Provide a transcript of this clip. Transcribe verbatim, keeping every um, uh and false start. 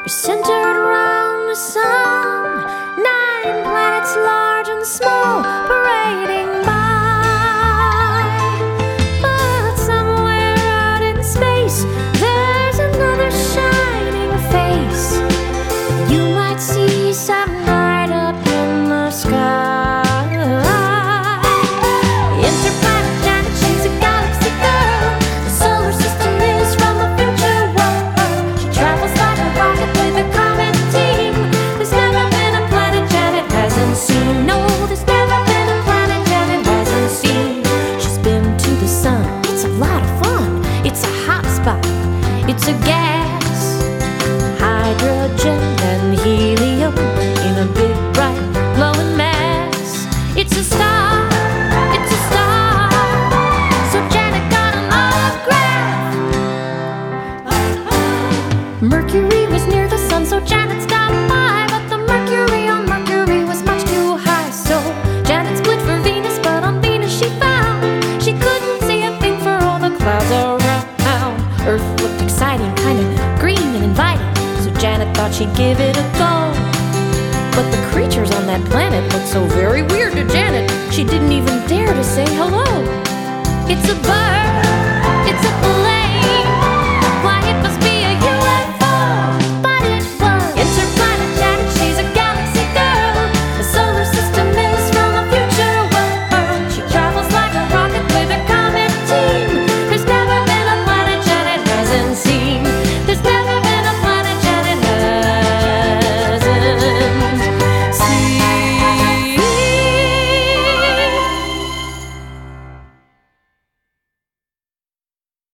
You're centered around the sun, nine planets large and small parading by. But somewhere out in space, there's another shining face you might see some night up in the sky. Interplanet Janet, she's a galaxy girl. The solar system is from a future world. She travels like a rocket with a comet team. There's never been a planet Janet hasn't seen. No, there's never been a planet Janet hasn't seen. She's been to the sun. It's a lot of fun. It's a hot spot. It's a gas, hydrogen and helium in a big bright glowing mass. It's a star. It's a star. So Janet got an autograph. Mercury was near the sun, so Janet stopped by. But the mercury on Mercury was much too high, so Janet split for Venus. But on Venus she found she couldn't see a thing for all the clouds around. Earth looked exciting, kind of green and inviting, so Janet thought she'd give it a go. But the creatures on that planet looked so very weird to Janet, she didn't even dare to say hello. It's a bird.